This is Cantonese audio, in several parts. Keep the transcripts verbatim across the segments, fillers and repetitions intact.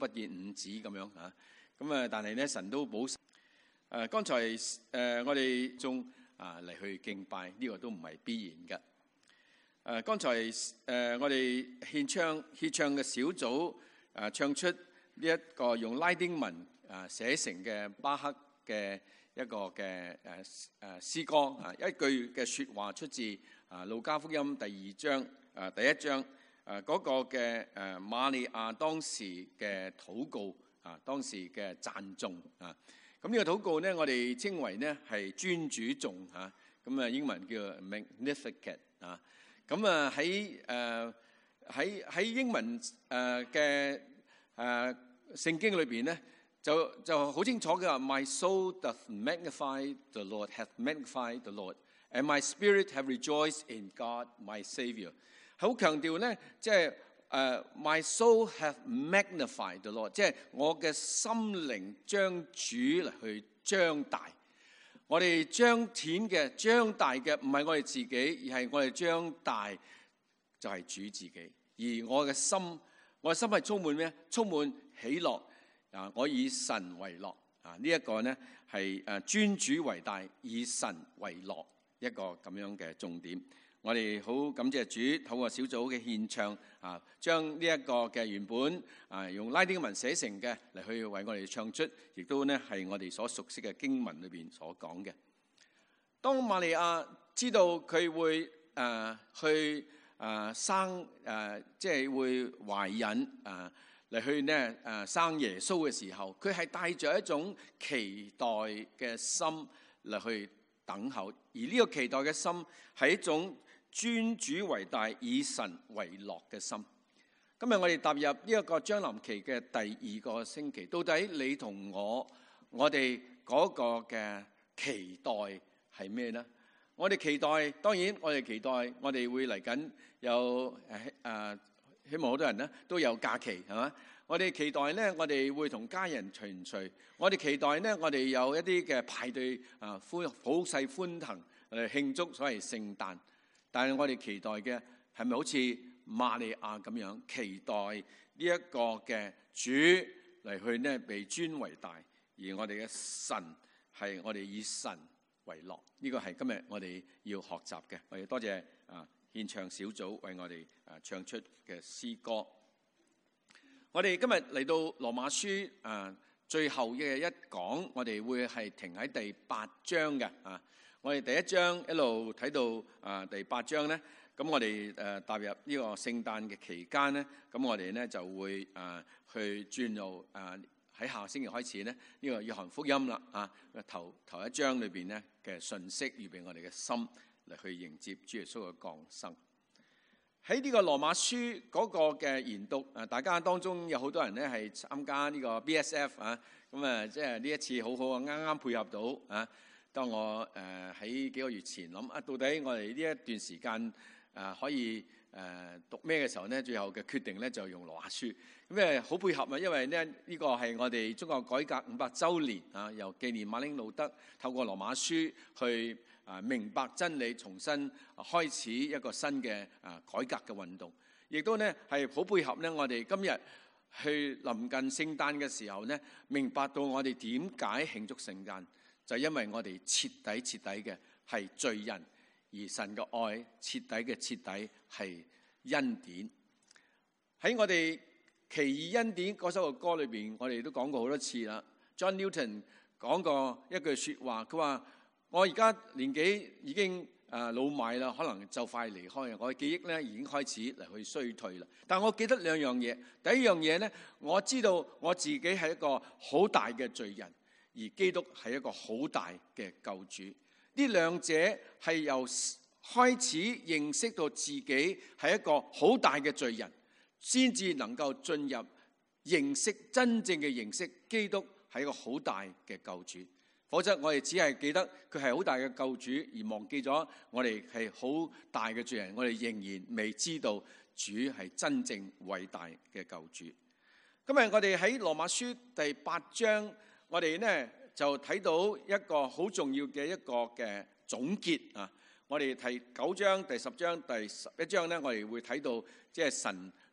不見五指咁樣嚇。咁啊，但係咧神都保守。誒，剛才誒我哋仲啊嚟去敬拜，呢個都唔係必然嘅。誒，剛才誒我哋獻唱獻唱嘅小組誒唱出呢一個用拉丁文啊寫成嘅巴赫嘅一個嘅誒誒詩歌啊，一句嘅説話出自啊路加福音第二章啊第一章誒嗰個嘅誒瑪利亞當時嘅禱告啊，當時嘅讚頌啊。咁呢個禱告咧，我哋稱為咧係尊主頌嚇，咁啊英文叫 Magnificat 啊。咁啊喺誒喺喺英文誒嘅誒聖經裏邊咧，就就好清楚嘅話 ，My soul doth magnify the Lord, hath magnified the Lord, and my spirit have rejoiced in God, my Saviour。好強調咧，即係。誒、uh, my soul have magnified the Lord， 即係我嘅心靈將主嚟去張大。我哋彰顯嘅、張大嘅唔係我哋自己，而係我哋張大就係主自己。而我嘅心，我嘅心係充滿咩？充滿喜樂啊！我以神為樂啊！呢、這、一個呢係誒尊主為大，以神為樂一個咁樣嘅重點。我哋好感謝主，透過小組嘅獻唱啊，將呢一個嘅原本啊用拉丁文寫成嘅嚟去為我哋唱出，亦都呢係我哋所熟悉嘅經文裏邊所講嘅。當瑪利亞知道佢會誒、啊、去誒、啊、生誒，即係會懷孕誒嚟去呢誒、啊、生耶穌嘅時候，佢係帶着一種期待嘅心嚟去等候，而呢個期待嘅心係一種尊主為大，以神為樂嘅心。今日我哋踏入呢一個將臨期嘅第二個星期，到底你同我，我哋嗰個嘅期待係咩呢？我哋期待，當然我哋期待，我哋會嚟緊有誒誒，希望好多人呢都有假期，係嘛？我哋期待呢，我哋會同家人團聚。我哋期待呢，我哋有一啲嘅派對啊，歡好世歡騰嚟慶祝所謂聖誕。但係我哋期待嘅係咪好似瑪利亞咁樣期待呢一個嘅主嚟去呢被尊為大，而我哋嘅神係我哋以神為樂？呢個係今日我哋要學習嘅。我哋多謝啊獻唱小組為我哋啊唱出嘅詩歌。我哋今日嚟到羅馬書啊最後嘅一講，我哋會係停喺第八章嘅啊。我哋第一章一路睇到啊第八章咧，咁我哋誒踏入呢個聖誕嘅期間咧，咁我哋咧就會啊去轉入啊喺下星期開始咧呢個約翰福音啦啊頭頭一章裏邊咧嘅信息，預備我哋嘅心嚟去迎接主耶穌嘅降生。喺呢個羅馬書嗰個嘅研讀啊，大家當中有好多人咧係參加呢個 B S F 啊，咁啊即係呢一次好好啊，啱啱配合到啊。當我誒喺、呃、幾個月前諗啊，到底我哋呢一段時間誒、呃、可以誒、呃、讀咩嘅時候呢？最後嘅決定咧就用羅馬書，咁誒好配合啊！因為咧呢、這個係我哋中國改革五百週年啊，由紀念馬丁路德透過羅馬書去啊、呃、明白真理，重新開始一個新嘅啊、呃、改革嘅運動，亦都呢係好配合呢我哋今日去臨近聖誕嘅時候呢，明白到我哋點解慶祝聖誕。就因為我哋徹底徹底嘅係罪人，而神嘅愛徹底嘅徹底係恩典。喺我哋奇異恩典嗰首嘅歌裏邊，我哋都講過好多次啦。John Newton 講過一句説話，佢話：我而家年紀已經誒老邁啦，可能就快離開，我嘅記憶咧已經開始嚟去衰退啦。但我記得兩樣嘢，第一樣嘢咧，我知道我自己係一個好大嘅罪人。而基督係一個好大嘅救主，呢兩者係由開始認識到自己係一個好大嘅罪人，先至能夠進入認識真正嘅認識基督係一個好大嘅救主。否則我哋只係記得佢係好大嘅救主，而忘記咗我哋係好大嘅罪人，我哋仍然未知道主係真正偉大嘅救主。今日我哋喺羅馬書第八章。我哋呢就睇到一個好重要嘅一個嘅總結啊！我哋睇九章、第十章、第十一章呢，我哋會睇到即係神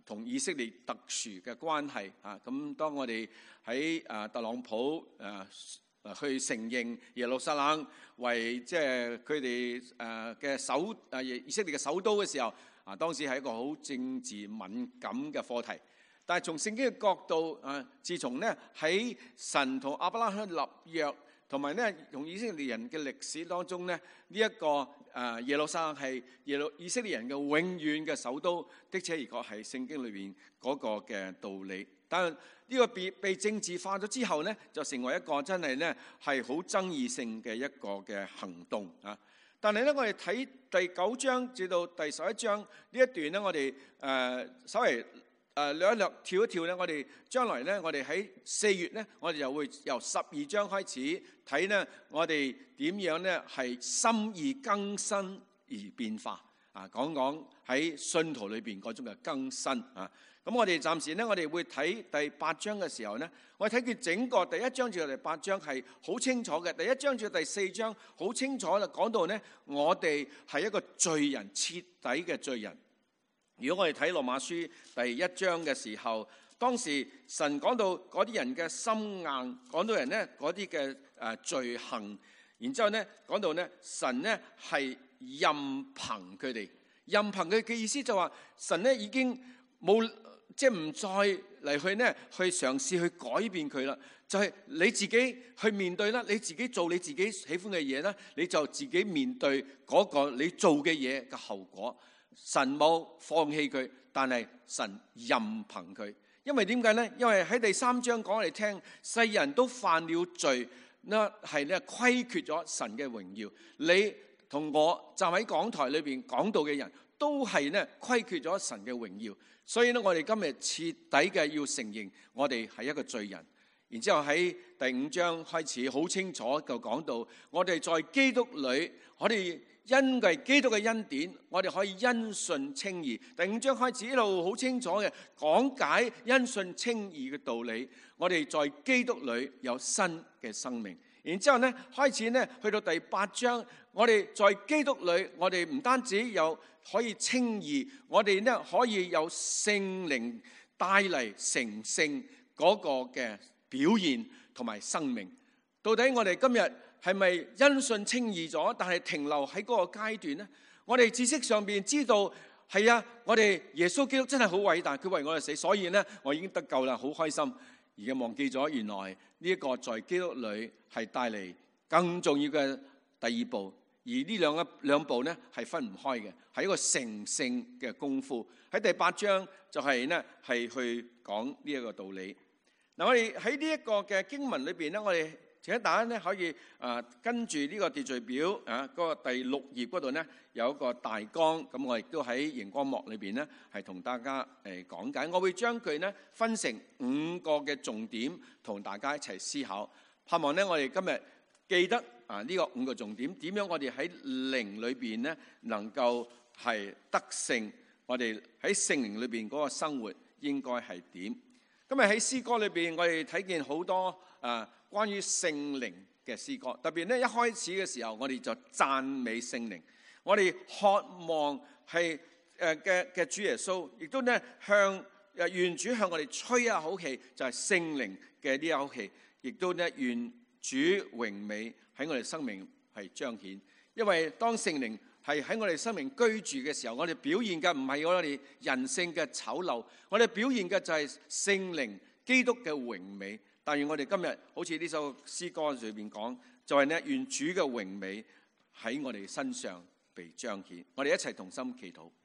同以色列特殊嘅關係啊。咁當我哋喺啊特朗普誒去承認耶路撒冷為即係佢哋誒嘅首誒以色列嘅首都嘅時候，啊當時係一個好政治敏感嘅課題。但係從聖經嘅角度啊，自從咧喺神同亞伯拉罕立約，同埋咧同以色列人嘅歷史當中咧，呢、這、一個誒耶路撒冷係耶路以色列人嘅永遠嘅首都，的確而確係聖經裏邊嗰個嘅道理。但係呢個被被政治化咗之後咧，就成為一個真係咧係好爭議性嘅一個嘅行動啊！但係咧，我哋睇第九章至到第十一章呢一段咧，我哋誒、呃、稍微誒略一略跳一跳咧，我哋將來咧，我哋喺四月咧，我哋就會由十二章開始睇咧，我哋點樣咧係心意更新而變化啊！講講喺信徒裏邊嗰種嘅更新啊！咁我哋暫時咧，我哋會睇第八章嘅時候咧，我哋睇佢整個第一章至到第八章係好清楚嘅。第一章至到第四章好清楚就講到咧，我哋係一個罪人，徹底嘅罪人。如果我哋睇羅馬書第一章嘅時候，當時神講到嗰啲人嘅心硬，講到人咧嗰啲嘅誒罪行，然之後咧講到咧神咧係任憑佢哋，任憑佢嘅意思就話神咧已經冇。即係唔再嚟去呢，去嘗試去改變佢啦。就係、是、你自己去面對啦，你自己做你自己喜歡嘅嘢啦，你就自己面對嗰個你做嘅嘢嘅後果。神冇放棄佢，但係神任憑佢。因為點解呢？因為喺第三章講嚟聽，世人都犯了罪，呢係咧虧缺咗神嘅榮耀。你同我站喺講台裏邊講道嘅人都係呢虧缺咗神嘅榮耀。所以咧，我哋今日徹底嘅要承認，我哋係一個罪人。然之後喺第五章開始好清楚就講到，我哋在基督裏，我哋因為基督嘅恩典，我哋可以因信稱義。第五章開始一路好清楚嘅講解因信稱義嘅道理。我哋在基督裏有新嘅生命。然之後咧，開始咧去到第八章，我哋在基督裏，我哋唔單止有可以稱義，我哋咧可以有聖靈帶嚟成聖嗰個嘅表現同埋生命。到底我哋今日係咪因信稱義咗，但係停留喺嗰個階段呢？我哋知識上邊知道係啊，我哋耶穌基督真係好偉大，佢為我哋死，所以咧我已經得救啦，好開心。而家忘記咗原來呢一個在基督裏係帶嚟更重要嘅第二步。而呢兩個兩步咧係分唔開嘅，係一個成聖嘅功夫。喺第八章就係咧係去講呢一個道理。嗱，我哋喺呢一個嘅經文裏邊咧，我哋請大家咧可以啊跟住呢個秩序表啊嗰個第六頁嗰度咧有一個大綱，咁我亦都喺熒光幕裏邊咧係同大家誒講解。我會將佢咧分成五個嘅重點，同大家一齊思考。盼望咧我哋今日記得啊呢個五個重點，點樣我哋喺靈裏邊咧能夠係得勝，我哋喺聖靈裏邊嗰個生活應該係點？今日喺詩歌裏邊，我哋睇見好多啊關於聖靈嘅詩歌，特別咧一開始嘅時候，我哋就讚美聖靈，我哋渴望係誒嘅嘅主耶穌，亦都咧向誒願主向我哋吹一口氣，就係聖靈嘅呢一口氣，亦都咧願主榮美喺我哋生命係彰顯。因為當聖靈係喺我哋生命居住嘅時候，我哋表現嘅唔係我哋人性嘅醜陋，我哋表現嘅就係聖靈基督嘅榮美。但願我哋今日好似呢首詩歌裏邊講，就係咧願主嘅榮美喺我哋身上被彰顯。我哋一齊同心祈禱。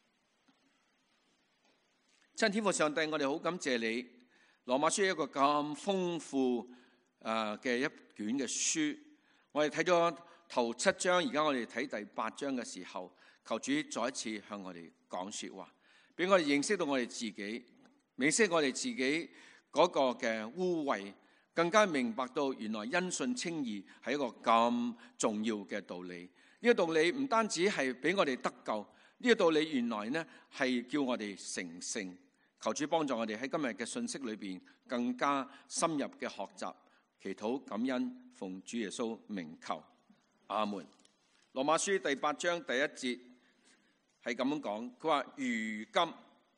親天父上帝，我哋好感謝你，羅馬書一個咁豐富誒嘅一卷嘅書，我哋睇咗頭七章，而家我哋睇第八章嘅時候，求主再一次向我哋講說話，俾我哋認識到我哋自己，認識我哋自己嗰個嘅污穢，更加明白到原來因信稱義係一個咁重要嘅道理。呢個道理唔單止係俾我哋得救，呢個道理原來呢係叫我哋成聖。求主幫助我哋喺今日嘅信息裏邊更加深入嘅學習，祈禱感恩，奉主耶穌名求，阿門。羅馬書第八章第一節係咁樣講，佢話如今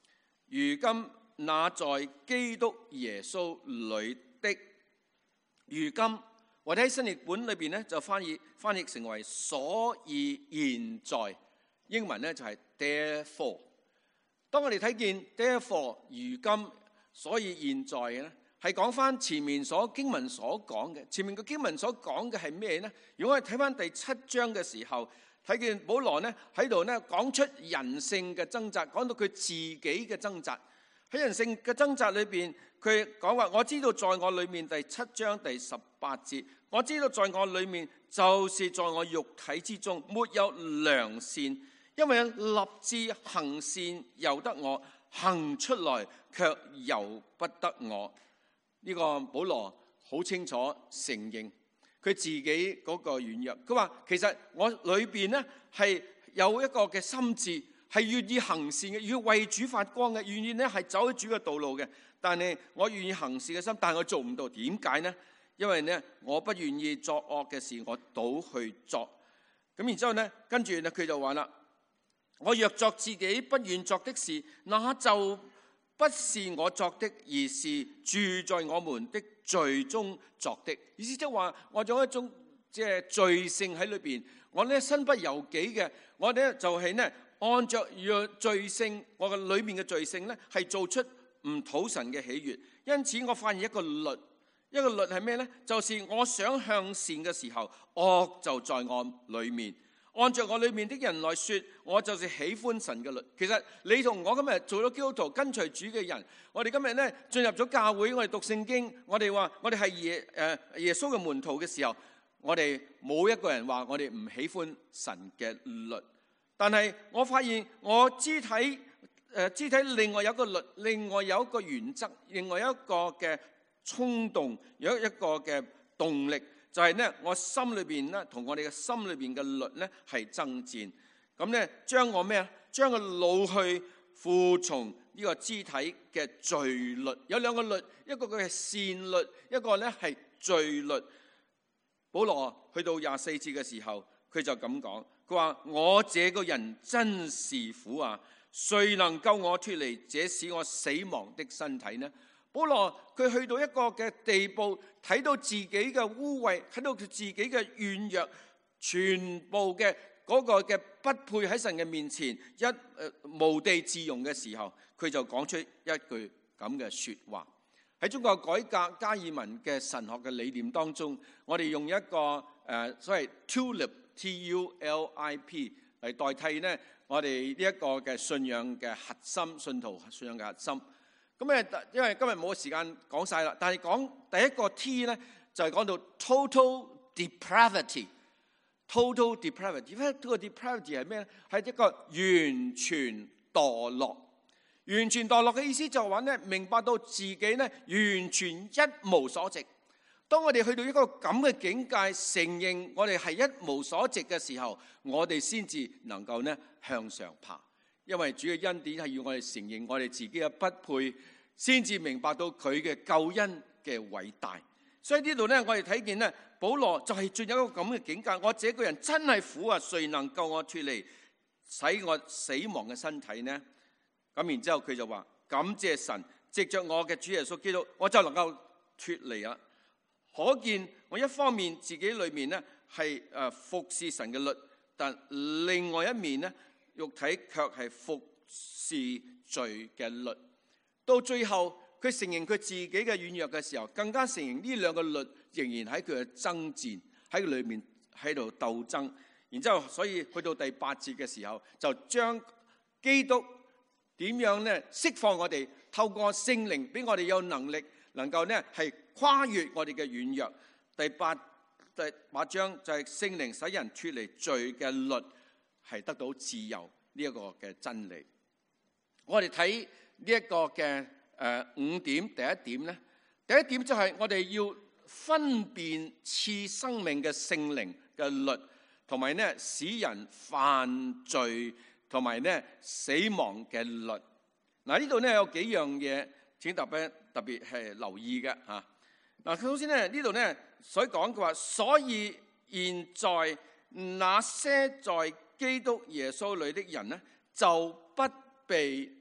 如今那在基督耶穌裏的，如今或者喺新譯本裏邊咧就翻譯翻譯成為所以現在，英文咧就係 therefore。當我哋睇見 therefore 如今所以現在嘅咧，係講翻前面所經文所講嘅。前面個經文所講嘅係咩咧？如果我哋睇翻第七章嘅時候，睇見保羅咧喺度咧講出人性嘅掙扎，講到佢自己嘅掙扎。喺人性嘅掙扎裏邊，佢講話：我知道在我裏面，第七章第十八節，我知道在我裏面，就是在我肉體之中沒有良善，因為立志行善由得我，行出來卻由不得我。呢、這個保羅好清楚承認佢自己嗰個軟弱。佢話其實我裏邊呢係有一個嘅心志，係願意行善嘅，要為主發光嘅，願意呢係走喺主嘅道路嘅。但係我願意行善嘅心，但係我做唔到。點解呢？因為呢我不願意作惡嘅事，我倒去作。咁然之後呢，跟住呢佢就話啦：我若作自己不願作的事，那就不是我作的，而是住在我們的罪中作的。意思即係話，我有一種即係罪性喺裏邊，我呢身不由己嘅，我呢就係呢按着若罪性，我嘅裏面嘅罪性呢係做出唔討神嘅喜悅。因此我發現一個律，一個律係咩呢？就是我想向善嘅時候，惡就在我裏面。按照我裏面的人來說，我就是喜歡神嘅律。其實你同我今日做咗基督徒跟隨主嘅人，我哋今日咧進入咗教會，我哋讀聖經，我哋話我哋係耶誒耶穌嘅門徒嘅時候，我哋冇一個人話我哋唔喜歡神嘅律。但係我發現我肢體誒肢體另外有一個律，另外有一個原則，另外一個嘅衝動，有一個嘅動力。就係咧，我心裏邊咧，同我哋嘅心裏邊嘅律咧係爭戰。咁咧，將我咩啊？將個腦去服從呢個肢體嘅罪律。有兩個律，一個佢係善律，一個咧係罪律。保羅去到廿四節嘅時候，佢就咁講：佢話我這個人真是苦啊！誰能救我脫離這使我死亡的身體呢？保羅佢去到一個嘅地步，睇到自己嘅污穢，睇到佢自己嘅軟弱，全部嘅嗰個嘅不配喺神嘅面前一誒、呃、無地自容嘅時候，佢就講出一句咁嘅說話。喺中國改革加爾文嘅神學嘅理念當中，我哋用一個誒、呃、所謂 tulip T U L I P 嚟代替呢我哋呢一個嘅信仰嘅核心，信徒信仰嘅核心。咁誒，因為今日冇時間講晒啦，但係講第一個 T 咧，就係講到 total depravity。total depravity， 呢個 depravity 係咩咧？係一個完全墮落。完全墮落嘅意思就係話咧，明白到自己咧完全一無所值。當我哋去到一個咁嘅境界，承認我哋係一無所值嘅時候，我哋先至能夠咧向上爬。因為主嘅恩典係要我哋承認我哋自己嘅不配，先至明白到佢嘅救恩嘅偉大。所以呢度咧，我哋睇見咧，保羅就係進入一個咁嘅境界。我這個人真係苦啊！誰能救我脫離使我死亡嘅身體呢？咁然之後佢就話：感謝神，藉着我嘅主耶穌基督，我就能夠脫離啦。可見我一方面自己裏面咧係誒服侍神嘅律，但另外一面咧，肉體卻係服侍罪嘅律。到最後佢承認佢自己嘅軟弱嘅時候，更加承認呢兩個律仍然喺佢嘅爭戰，喺佢裏面喺度鬥爭。然之後所以去到第八節嘅時候，就將基督點樣咧釋放我哋，透過聖靈俾我哋有能力能夠咧係跨越我哋嘅軟弱。第八第八章就係聖靈使人脫離罪嘅律，係得到自由呢一個嘅真理。我哋睇呢一個嘅誒五點，第一點咧，第一點就係我哋要分辨賜生命嘅聖靈嘅律，同埋咧使人犯罪同埋咧死亡嘅律。嗱，呢度咧有幾樣嘢，請特別特別係留意嘅嚇。嗱，首先咧呢度咧所講嘅話，所以現在那些在基督耶穌裏的人咧，就不被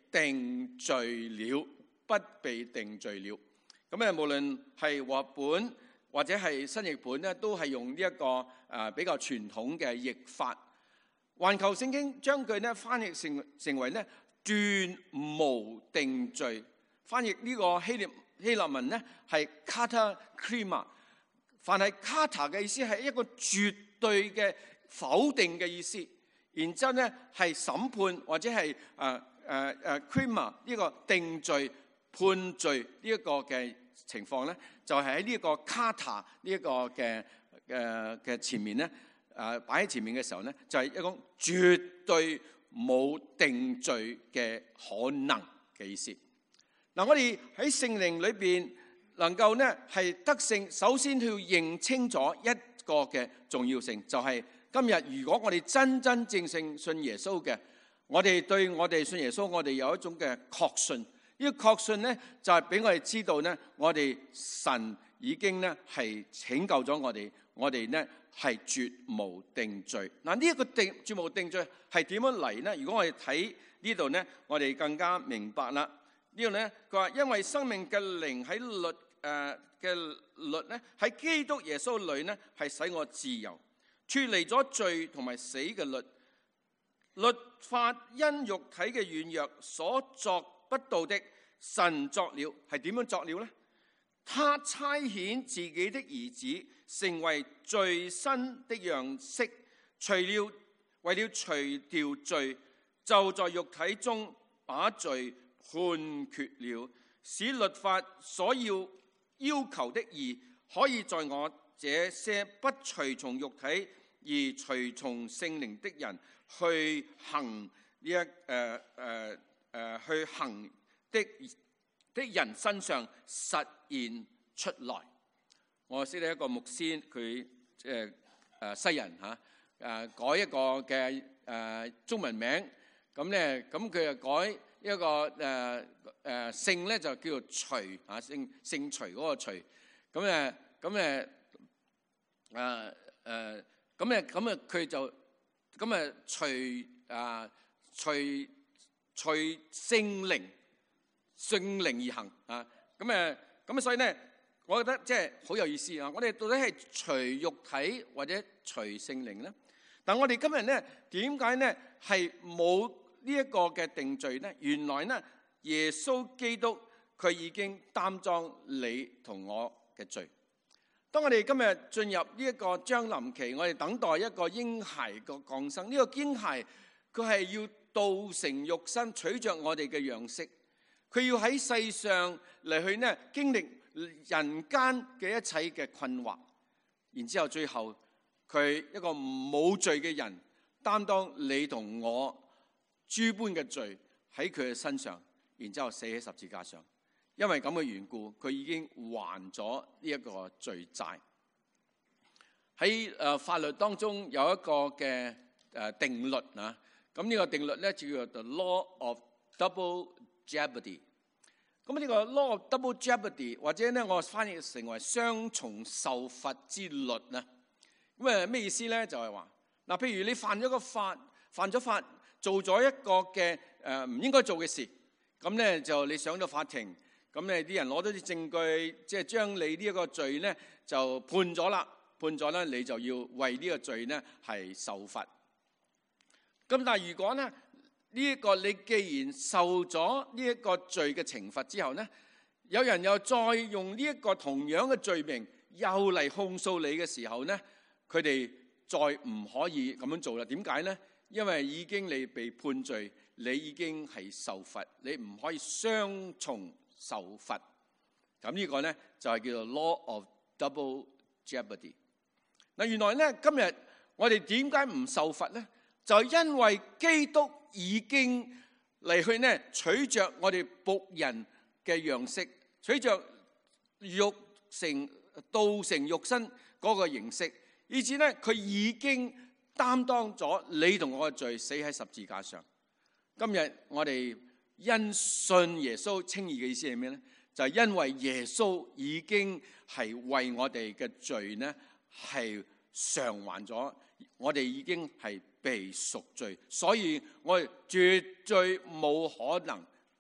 定罪了，不被定罪了。咁咧，無論係和本或者係新譯本咧，都係用呢、這、一個誒、呃、比較傳統嘅譯法。環球聖經將佢咧翻譯成成為咧斷無定罪。翻譯呢個希臘希臘文咧係 katakrima。凡係 kata 嘅意思係一個絕對嘅否定嘅意思。然之後咧係審判或者係誒誒誒 krima 呢個定罪判罪呢一個嘅情況咧，就係喺呢一個 kata 呢一個嘅誒嘅前面咧誒擺喺前面嘅時候咧，就係、是、一個絕對冇定罪嘅可能嘅意思。嗱，我哋喺聖靈裏邊能夠咧係得勝，首先要認清咗一個嘅重要性，就係、是、今日如果我哋真真正正信耶穌嘅，我哋對我哋信耶穌，我哋有一種嘅確信。呢個確信咧就係俾我哋知道咧，我哋神已經咧係拯救咗我哋，我哋咧係絕無定罪。嗱，呢一個定絕無定罪係點樣嚟呢？如果我哋睇呢度咧，我哋更加明白啦。呢度咧佢話，因為生命嘅靈喺律誒嘅律咧喺基督耶穌裏咧係使我自由，脫離咗罪同埋死嘅律。律法因肉體嘅軟弱所作不到的，神作了。係點樣作了呢？他差遣自己的兒子成為罪身的樣式，除了為了除掉罪，就在肉體中把罪判決了，使律法所要要求的義可以在我這些不隨從肉體而隨從聖靈的人去行呢一誒誒誒去行的的人身上實現出來。我識得一個牧師，佢誒誒西人嚇誒、啊、改一個嘅誒、呃、中文名，咁咧咁佢就改一個誒誒、呃、姓咧就叫做徐嚇，姓姓徐嗰個徐，咁誒咁誒誒誒咁誒咁誒佢就咁誒隨啊隨隨聖靈聖靈而行啊，咁誒咁所以咧，我覺得即係好有意思啊！我哋到底係隨肉體或者隨聖靈咧？但我哋今日咧點解咧係冇呢一個嘅定罪咧？原來咧耶穌基督佢已經擔當你同我嘅罪。當我哋今日進入呢一個將臨期，我哋等待一個嬰孩嘅降生。呢個嬰孩佢係要道成肉身，取着我哋嘅樣式。佢要喺世上嚟去呢經歷人間嘅一切嘅困惑，然之後最後佢一個冇罪嘅人擔當你同我諸般嘅罪喺佢嘅身上，然之後死喺十字架上。因為咁嘅緣故，佢已經還咗呢一個罪債。喺誒法律當中有一個嘅誒定律啊，咁呢個定律咧就叫做 The Law of Double Jeopardy。咁呢個 Law of Double Jeopardy 或者咧我翻譯成為雙重受罰之律啊。咁誒咩意思咧？就係話嗱，譬如你犯咗個法，犯咗法，做咗一個嘅誒唔應該做嘅事，咁咧就你上到法庭。咁咧啲人攞到啲證據，即係將你呢一個罪咧就判咗啦，判咗咧你就要為呢個罪咧係受罰。咁但係如果咧呢一個你既然受咗呢一個罪嘅懲罰之後咧，有人又再用呢一個同樣嘅罪名又嚟控訴你嘅時候咧，佢哋再唔可以咁樣做啦。點解咧？因為已經你被判罪，你已經係受罰，你唔可以雙重受罰。咁呢個咧就係叫做 Law of Double Jeopardy。嗱，原來咧今日我哋點解唔受罰咧？就係因為基督已經嚟去咧取着我哋僕人嘅樣式，取着肉成道成肉身嗰個形式，以至咧佢已經擔當咗你同我嘅罪，死喺十字架上。今日我哋因信耶穌稱義嘅意思係咩咧？就係因為耶穌已經係為我哋嘅罪咧係償還咗，我哋已經係被贖罪，所以我哋絕對冇可能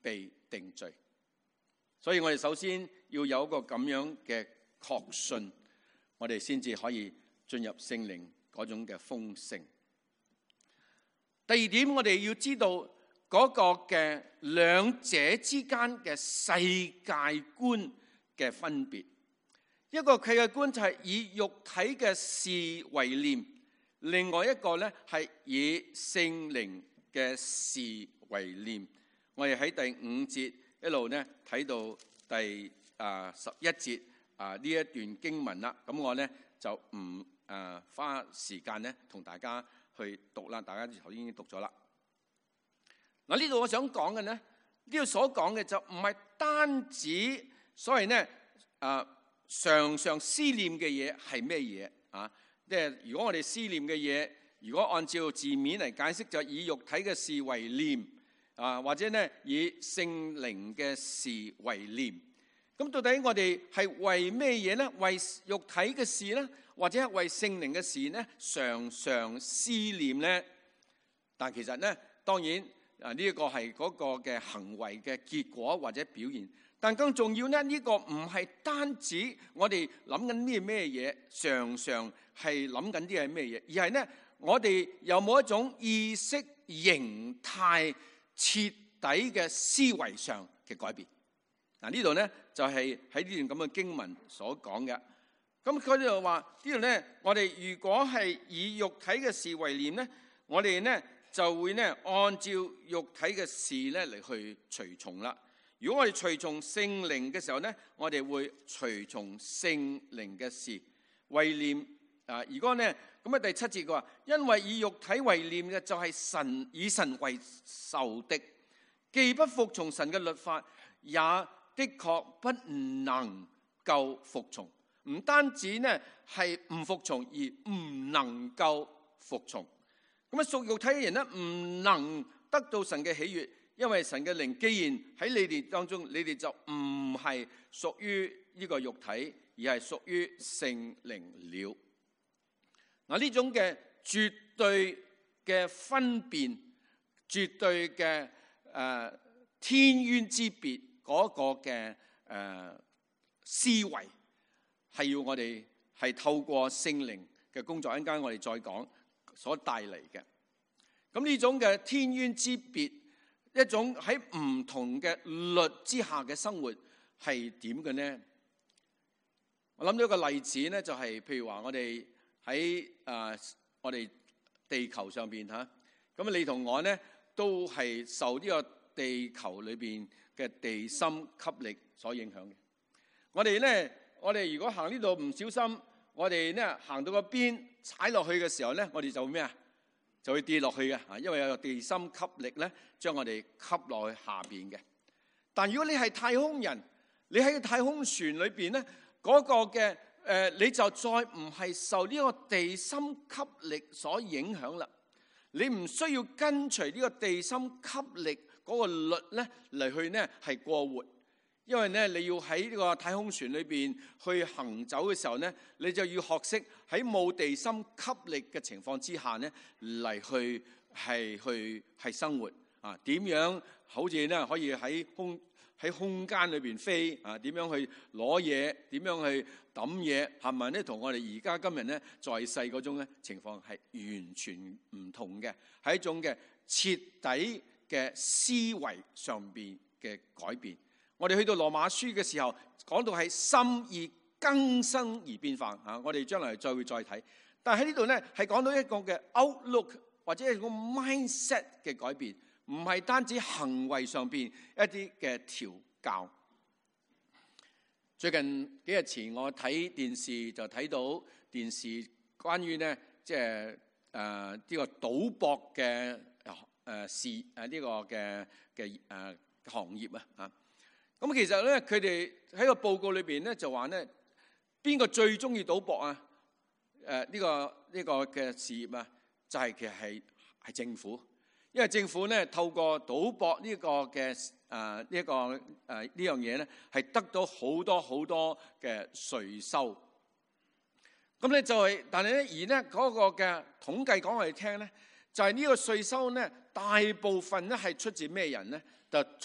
被定罪。所以我哋首先要有一個咁樣嘅確信，我哋先至可以進入聖靈嗰種嘅豐盛。第二點，我哋要知道嗰個嘅兩者之間嘅世界觀嘅分別。一個世界觀就係以肉體嘅事為念，另外一個咧係以聖靈嘅事為念。我哋喺第五節一路咧睇到第啊十一節啊呢一段經文啦。咁我咧就唔誒花時間咧同大家去讀啦，大家頭先已經讀咗啦。嗱，呢度我想講嘅咧，呢度所講嘅就唔係單止所謂咧啊常常思念嘅嘢係咩嘢啊？即係如果我哋思念嘅嘢，如果按照字面嚟解釋，就以肉體嘅事為念啊，或者咧以聖靈嘅事為念。咁到底我哋係為咩嘢咧？為肉體嘅事咧，或者係為聖靈嘅事咧？常常思念咧？但其實咧，當然啊呢一個係嗰個嘅行為嘅結果或者表現。但更重要咧，呢個唔係單止我哋諗緊咩咩嘢，常常係諗緊啲係咩嘢，而係咧我哋有冇一種意識形態徹底嘅思維上嘅改變。嗱，呢度咧就係喺呢段咁嘅經文所講嘅。咁佢就話呢度咧，我哋如果係以肉體嘅事為念咧，我哋咧就會咧按照肉體嘅事咧嚟去隨從啦。如果我哋隨從聖靈嘅時候咧，我哋會隨從聖靈嘅事為念啊。如果咧咁啊，第七節佢話，因為以肉體為念嘅就係神，以神為仇敵，既不服從神嘅律法，也的確不能夠服從。唔單止咧係唔服從，而唔能夠服從。咁啊，屬肉體嘅人咧唔能得到神嘅喜悅。因為神嘅靈既然喺你哋當中，你哋就唔係屬於呢個肉體，而係屬於聖靈了。嗱，呢種嘅絕對嘅分辨，絕對嘅誒、呃、天淵之別嗰個嘅誒、呃、思維，係要我哋係透過聖靈嘅工作，一陣間我哋再講所帶嚟嘅。咁呢種嘅天淵之別，一種喺唔同嘅律之下嘅生活係點嘅呢？我諗到一個例子咧，就係、是、譬如話我哋喺誒我哋地球上邊嚇，咁你同我咧都係受呢個地球裏邊嘅地心吸力所影響嘅。我哋咧，我哋如果行呢度唔小心，我哋咧行到個邊踩落去嘅時候咧，我哋就咩啊？就會跌落去嘅嚇，因為有個地心吸力咧，將我哋吸落去下邊嘅。但如果你係太空人，你喺個太空船裏邊咧，嗰個嘅誒，你就再唔係受呢個地心吸力所影響啦。你唔需要跟隨呢個地心吸力嗰個律咧嚟去咧係過活。因為咧，你要喺呢個太空船裏邊去行走嘅時候咧，你就要學識喺冇地心吸力嘅情況之下咧，嚟去係去係生活啊？點樣好似咧可以喺空喺空間裏邊飛啊？點樣去攞嘢？點樣去抌嘢？係咪咧？同我哋而家今日咧在世嗰種咧情況係完全唔同嘅，係一種嘅徹底嘅思維上邊嘅改變。我哋去到羅馬書嘅時候，講到係心意更新而變化嚇，我哋將來再會再睇。但係喺呢度咧，係講到一個嘅 outlook 或者係個 mindset 嘅改變，唔係單止行為上邊一啲嘅調教。最近幾日前我睇電視就睇到電視關於咧即係誒呢個賭博嘅誒事誒呢個嘅嘅誒行業啊嚇。咁其實咧，佢哋喺個報告裏邊咧就話咧，邊個最中意賭博啊？誒、呃、呢、這個呢、這個嘅事業啊，就係、是、其實係係政府，因為政府咧透過賭博呢個嘅誒呢一個誒、呃、呢樣嘢咧，係得到好多好多嘅稅收。咁咧就係、是，但係咧而咧嗰個嘅統計講我哋聽咧，就係、是、呢個稅收咧，大部分咧係出自咩人咧？就出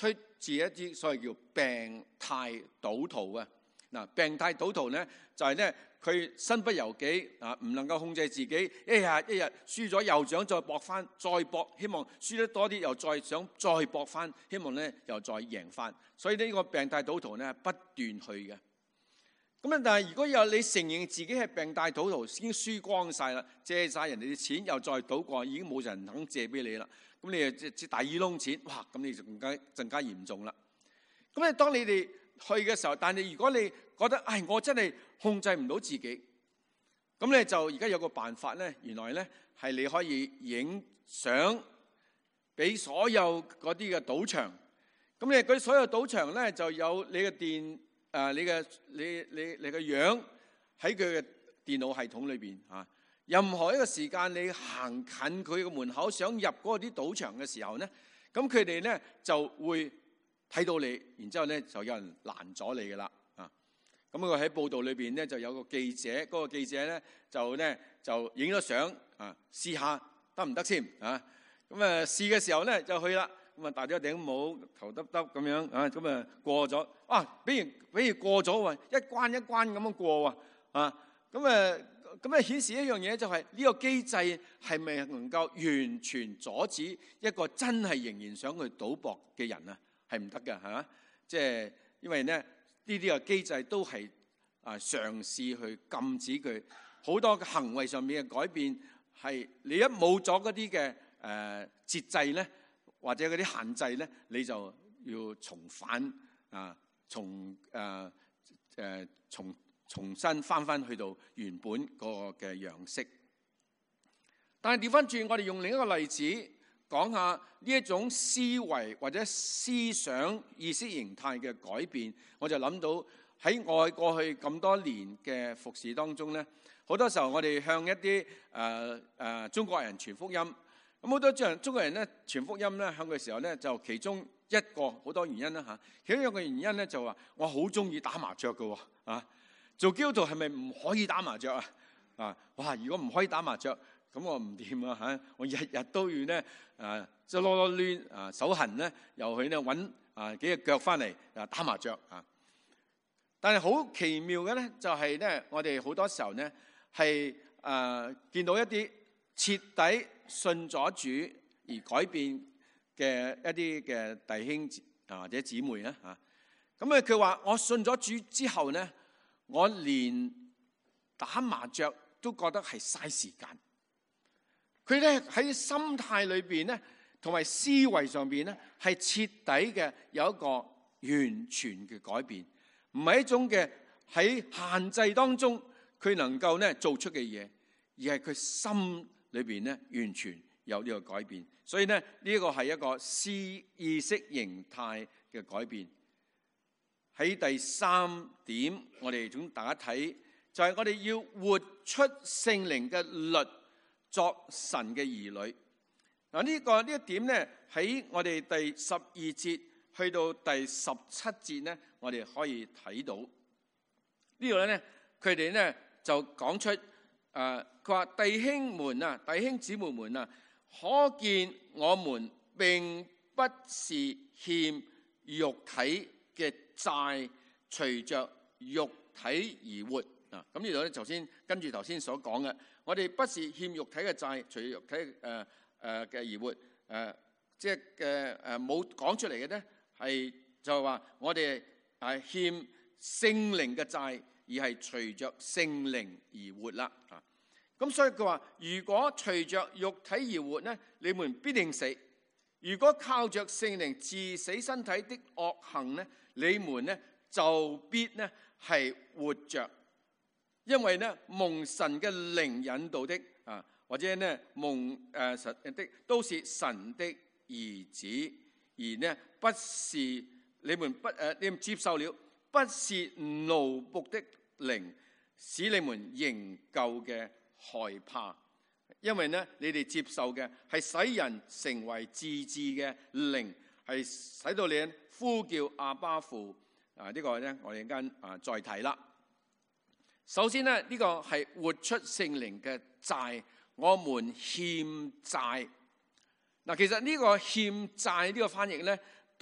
自一啲所謂叫病態賭徒啊。嗱，病態賭徒咧就係咧佢身不由己啊，唔能夠控制自己，一日一日輸咗又想再搏翻，再搏，希望輸得多啲又再想再搏翻，希望咧又再贏翻。所以呢個病態賭徒咧不斷去嘅。咁啊，但係如果有你承認自己係病態賭徒，已經輸光晒啦，借晒人哋啲錢又再賭過，已經冇人肯借俾你啦。咁你又借大耳窿錢，哇！咁你就更加更加嚴重啦。咁你當你哋去嘅時候，但係如果你覺得，唉，我真係控制唔到自己，咁咧就而家有個辦法咧，原來咧係你可以影相俾所有嗰啲嘅賭場，咁你嗰啲所有賭場咧就有你嘅電，誒，你嘅你你你嘅樣喺佢嘅電腦系統裏邊啊。任何一個時間你行近佢嘅門口，想入嗰啲賭場嘅時候咧，咁佢哋咧就會睇到你，然之後咧就有人攔咗你噶啦啊！咁佢喺報道裏邊咧就有個記者，嗰、那個記者咧就咧就影咗相啊，試下得唔得先啊？咁啊試嘅時候咧就去啦，咁啊戴咗頂帽，頭耷耷咁樣啊，咁啊過咗，啊，比如比如過咗喎，一關一關咁樣過喎啊，咁啊咁啊顯示一樣嘢就係、是、呢、這個機制係咪能夠完全阻止一個真係仍然想去賭博嘅人啊？係唔得㗎，係嘛？即係因為咧，呢啲嘅機制都係啊嘗試去禁止佢好多嘅行為上面嘅改變。係你一冇咗嗰啲嘅誒節制咧，或者嗰啲限制咧，你就要重返啊，從誒誒重重新翻翻去到原本嗰個嘅樣式。但係調翻轉，我哋用另一個例子。講下呢一種思維或者思想意識形態嘅改變，我就諗到喺我過去咁多年嘅服侍當中咧，好多時候我哋向一啲誒誒中國人傳福音，咁好多中中國人咧傳福音咧向嘅時候咧，就其中一個好多原因啦嚇，其中一個原因咧就話我好中意打麻雀嘅喎啊，做基督徒係咪唔可以打麻雀啊？啊哇！如果唔可以打麻雀，咁我唔掂啊嚇！我日日都要咧，誒即係攞攞攣啊，手痕咧，又去咧揾啊幾隻腳翻嚟啊打麻雀啊！但係好奇妙嘅咧，就係咧，我哋好多時候咧係誒見到一啲徹底信咗主而改變嘅一啲嘅弟兄啊或者姊妹啊嚇。咁啊佢話：我信咗主之後咧，我連打麻雀都覺得係嘥時間。佢咧喺心態裏邊咧，同埋思維上邊咧，係徹底嘅有一個完全嘅改變，唔係一種嘅喺限制當中佢能夠咧做出嘅嘢，而係佢心裏邊咧完全有呢個改變。所以咧呢一個係一個思意識形態嘅改變。喺第三點，我哋同大家睇就係、是、我哋要活出聖靈嘅律。作神嘅兒女嗱，呢個呢一點咧喺我哋第十二節去到第十七節咧，我哋可以睇到呢度咧，佢哋咧就講出誒，佢話弟兄們啊，弟兄姊妹們啊，可見我們並不是欠肉體嘅債，隨着肉體而活啊。咁呢度咧，頭先跟住頭先所講嘅。我哋不是欠肉體嘅債，隨肉體誒誒嘅而活誒，即係嘅誒冇講出嚟嘅咧，係就係話我哋係欠聖靈嘅債，而係隨着聖靈而活啦啊！咁所以佢話：如果隨着肉體而活咧，你們必定死；如果靠着聖靈治死身體的惡行咧，你們咧就必咧係活着。因為咧蒙神嘅靈引導的啊，或者咧蒙誒神的都是神的兒子，而呢不是你們不誒、呃、你們接受了，不是奴僕的靈，使你們仍舊嘅害怕。因為咧你哋接受嘅係使人成為自治嘅靈，係使到你呼叫阿爸父啊！這個、呢個咧我哋陣間啊再睇啦。首先咧，呢、這個係活出聖靈嘅債，我們欠債。嗱，其實呢個欠債呢個翻譯咧，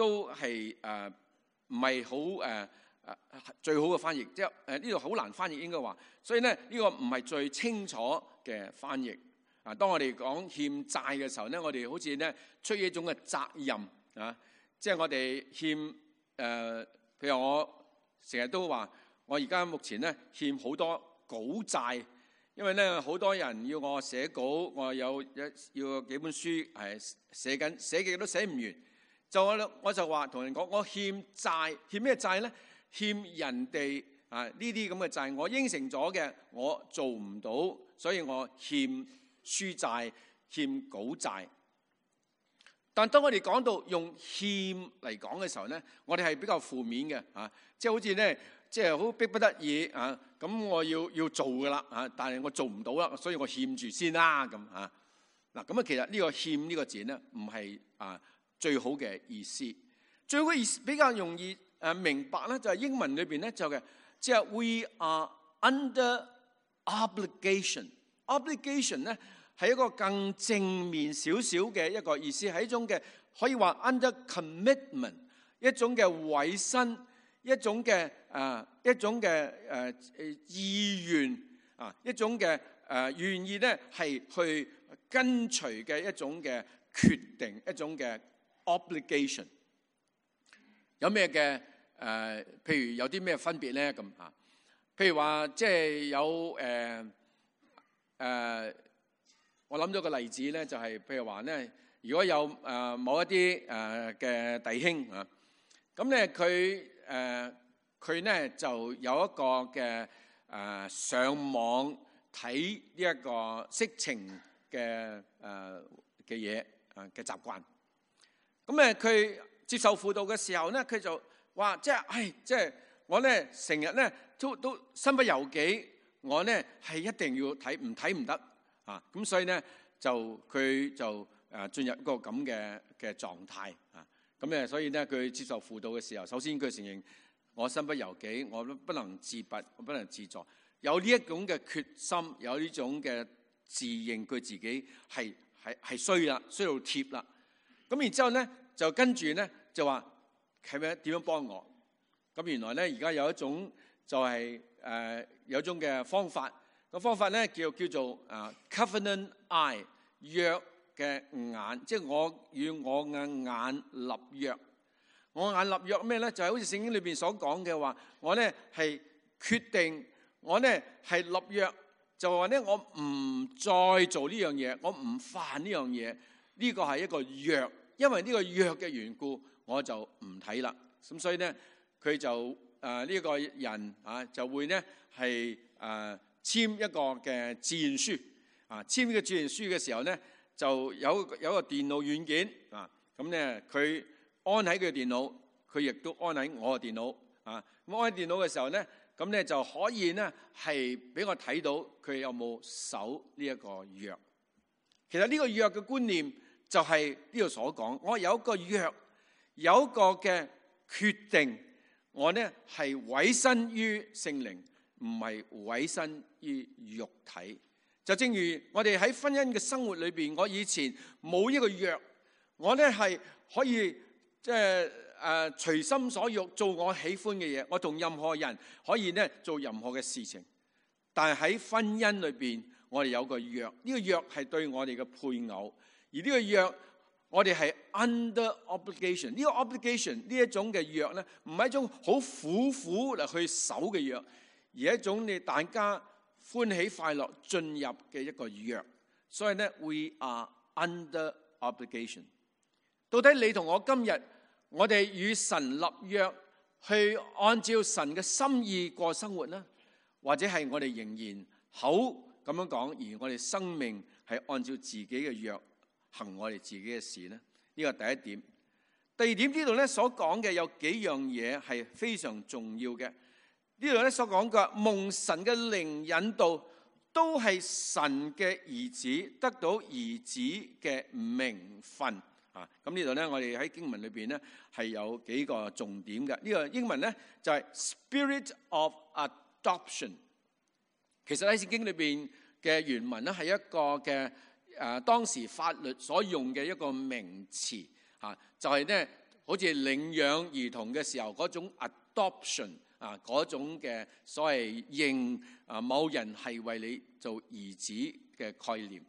都係誒唔係好誒誒最好嘅翻譯，即係誒呢度好難翻譯應該話，所以咧呢個唔係最清楚嘅翻譯。啊，當我哋講欠債嘅時候咧，我哋好似咧出於一種嘅責任啊，即係我哋欠誒、呃，譬如我成日都話，我而家目前咧欠好多稿債，因為咧好多人要我寫稿，我有一要有幾本書係寫緊，寫極都寫唔完，就我我就話同人講，我欠債，欠咩債咧？欠人哋啊呢啲咁嘅債，我應承咗嘅我做唔到，所以我欠書債、欠稿債。但當我哋講到用欠嚟講嘅時候咧，我哋係比較負面嘅啊，即係好似咧，即係好逼不得已啊，咁我要要做噶啦啊，但係我做唔到啦，所以我欠住先啦咁啊。嗱咁啊，其實呢個欠呢個字咧，唔係啊最好嘅意思。最好嘅意思比較容易誒明白咧，就係英文裏邊咧就嘅，即係 we are under obligation。obligation 咧係一個更正面少少嘅一個意思，係一種嘅可以話 under commitment， 一種嘅委身，一種嘅啊一種嘅誒誒意願啊，一種嘅誒願意咧係去跟隨嘅一種嘅決定，一種嘅 obligation。有咩嘅誒？譬如有啲咩分別咧？咁啊，譬如話即係有誒。呃誒、呃，我諗咗個例子咧，就係、是、譬如話咧，如果有誒、呃、某一啲誒嘅弟兄啊，咁咧佢誒佢咧就有一個嘅誒、呃、上網睇呢一個色情嘅誒嘅嘢啊嘅習慣。咁咧佢接受輔導嘅時候咧，佢就話即係，唉，即係我咧成日咧都都身不由己。我咧係一定要睇，唔睇唔得啊！咁所以咧就佢就誒進入一個咁嘅嘅狀態啊！咁咧所以咧佢接受輔導嘅時候，首先佢承認我身不由己，我都不能自拔，我不能自助，有呢一種嘅決心，有呢種嘅自認佢自己係係係衰啦，衰到貼啦。咁然之後咧就跟住咧就話係咪點樣幫我？咁原來咧而家有一種就係、是、誒、呃、有一種嘅方法，個方法咧叫叫做啊 covenant eye 約嘅眼，即係我與我嘅眼立約。我眼立約咩咧？就係、是、好似聖經裏邊所講嘅話，我咧係決定，我咧係立約，就話咧我唔再做呢樣嘢，我唔犯呢樣嘢。呢、這個係一個約，因為呢個約嘅緣故，我就唔睇啦。咁所以咧，佢就。誒、呃、呢、這個人啊，就會咧係誒簽一個嘅自願書啊，簽呢個自願書嘅時候咧，就有有一個電腦軟件啊，咁咧佢安喺佢嘅電腦，佢亦都安喺我嘅電腦啊。咁安喺電腦嘅時候咧，咁咧就可以咧係俾我睇到佢有冇守呢一個約。其實呢個約嘅觀念就係呢度所講，我有一個約，有一個嘅決定。我呢係委身於聖靈，唔係委身於肉體。就正如我哋喺婚姻嘅生活裏邊，我以前冇一個約，我呢係可以即係誒隨心所欲做我喜歡嘅嘢，我同任何人可以呢做任何嘅事情。但係喺婚姻裏邊，我哋有個約，呢、這個約係對我哋嘅配偶，而呢個約。我哋係 under obligation，呢個 obligation 呢一種嘅約咧，唔係一種好苦苦嚟去守嘅約，而係一種你大家歡喜快樂進入嘅一個約。所以咧 ，we are under obligation。到底你同我今日，我哋與神立約，去按照神嘅心意過生活呢？或者係我哋仍然口咁樣講，而我哋生命係按照自己嘅約？行我哋自己嘅事呢？呢個第一點。第二點，呢度咧所講嘅有幾樣嘢係非常重要嘅。呢度咧所講嘅蒙神嘅靈引導，都係神嘅兒子得到兒子嘅名分啊。咁呢度咧，我哋喺經文裏邊咧係有幾個重點嘅。呢個英文咧就係 Spirit of Adoption。其實喺聖經裏邊嘅原文咧係一個嘅。誒、啊、當時法律所用嘅一個名詞，嚇、啊、就係、是、咧，好好似領養兒童嘅時候嗰種 adoption 啊，嗰種嘅所謂認啊某人係為你做兒子嘅概念。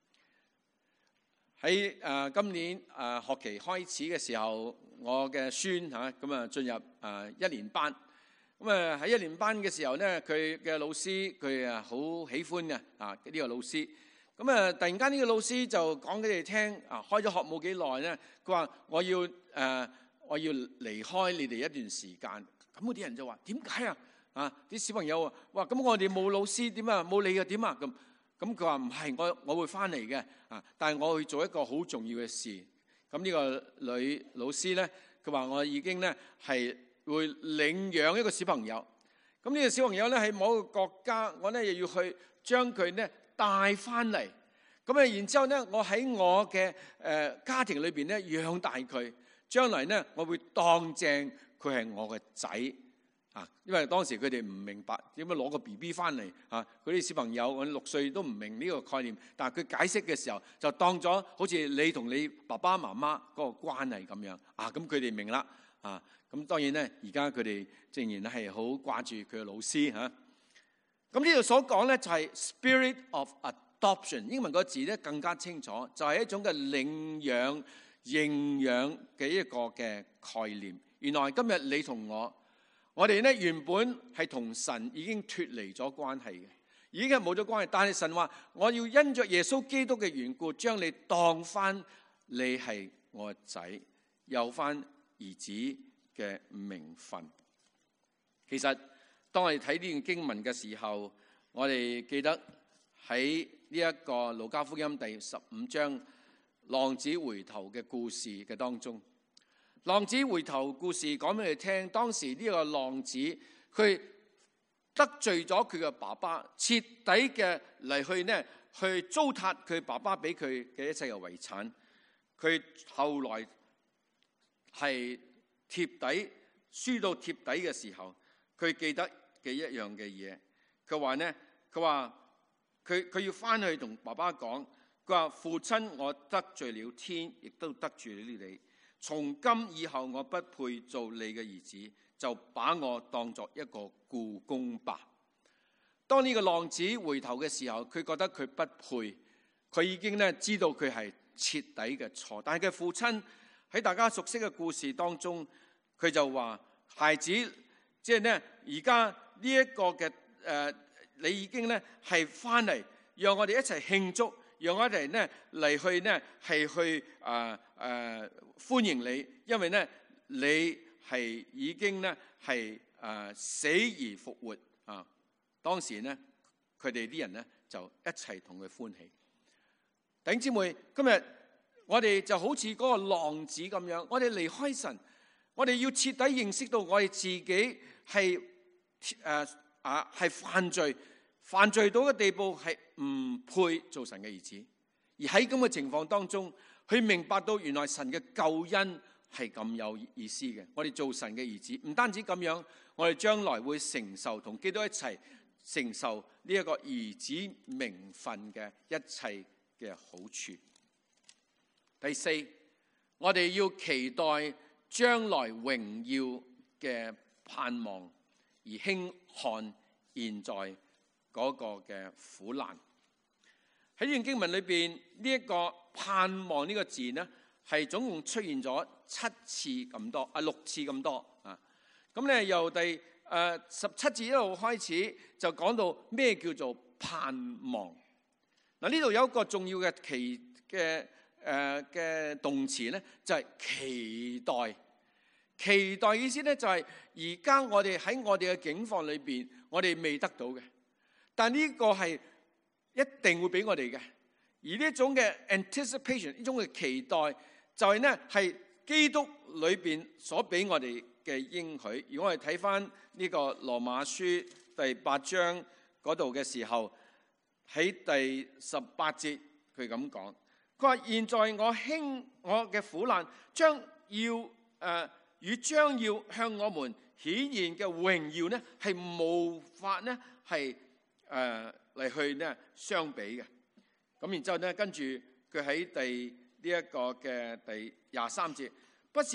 喺誒今年誒學期開始嘅時候，我嘅孫嚇咁啊進入誒一年班。咁啊喺一年班嘅時候咧，佢嘅老師佢啊好喜歡嘅啊呢個老師。咁啊突然間呢個老師就講俾你聽啊，開咗學冇幾耐咧，佢話我要誒我要離開你哋一段時間。咁嗰啲人就話點解啊？啊啲小朋友話哇咁我哋冇老師點啊？冇你嘅點啊？咁咁佢話唔係，我我會翻嚟嘅啊，但係我會做一個好重要嘅事。咁呢個女老師咧，佢話我已經咧係會領養一個小朋友，咁呢個小朋友咧喺某一個國家，我咧又要去將佢咧帶翻嚟，咁啊然之後咧，我喺我嘅誒家庭裏邊咧養大佢，將來咧我會當正佢係我嘅仔啊，因為當時佢哋唔明白點樣攞個 B B 翻嚟啊，嗰啲小朋友我六歲都唔明呢個概念，但係佢解釋嘅時候就當咗好似你同你爸爸媽媽嗰個關係咁樣啊，咁佢哋明啦啊。咁當然咧，而家佢哋仍然係好掛住佢嘅老師嚇。咁呢度所講咧就係 spirit of adoption， 英文個字咧更加清楚，就係一種嘅領養、認養嘅一個嘅概念。原來今日你同我，我哋咧原本係同神已經脫離咗關係嘅，已經係冇咗關係。但係神話我要因着耶穌基督嘅緣故，將你當翻你係我嘅仔，有翻兒子嘅名分。其實當我哋睇呢段經文嘅時候，我哋記得喺呢一個路加福音第十五章浪子回頭嘅故事嘅當中，浪子回頭故事講俾你聽，當時呢個浪子佢得罪咗佢嘅爸爸，徹底嘅嚟去呢去糟蹋佢爸爸俾佢嘅一切嘅遺產。佢後來係貼底輸到貼底嘅時候，佢記得嘅一樣嘅嘢，佢話呢，佢話佢佢要翻去同爸爸講，佢話父親，我得罪了天，亦都得罪了你。從今以後，我不配做你嘅兒子，就把我當作一個僱工吧。當呢個浪子回頭嘅時候，佢覺得佢不配，佢已經咧知道佢係徹底嘅錯。但係佢父親喺大家熟悉嘅故事當中，佢就話：孩子，即係咧而家呢一個嘅誒、呃，你已經咧係翻嚟，讓我哋一齊慶祝，讓我哋咧嚟去咧係去誒誒、呃呃、歡迎你，因為咧你係已經咧係誒死而復活啊！當時咧佢哋啲人咧就一齊同佢歡喜。弟兄姊妹，今日我哋就好似嗰個浪子咁樣，我哋離開神，我哋要徹底認識到我哋自己係誒啊係犯罪，犯罪到嘅地步係唔配做神嘅兒子。而喺咁嘅情況當中，去明白到原來神嘅救恩係咁有意思嘅。我哋做神嘅兒子，唔單止咁樣，我哋將來會承受同基督一齊承受呢一個兒子名分嘅一切嘅好處。第四，我哋要期待將來榮耀嘅盼望，而輕看現在嗰個嘅苦難。喺呢段經文裏邊，呢一個盼望呢個字呢，係總共出現咗七次咁多，啊六次咁多啊。咁咧由第誒十七節一路開始就講到咩叫做盼望。嗱，呢度有一個重要嘅期嘅誒嘅動詞咧，就係期待。期待意思咧就係而家我哋喺我哋嘅境況裏邊，我哋未得到嘅，但呢個係一定會俾我哋嘅。而呢一種嘅 anticipation， 呢種嘅期待，就係咧係基督裏邊所俾我哋嘅應許。如果我哋睇翻呢個羅馬書第八章嗰度嘅時候，喺第十八節佢咁講，佢話現在我興我嘅苦難將要誒、呃、與將要向我們顯現嘅榮耀呢係無法呢係誒嚟去呢相比嘅。咁然之後呢，跟住佢喺第呢一個嘅第廿三節，不是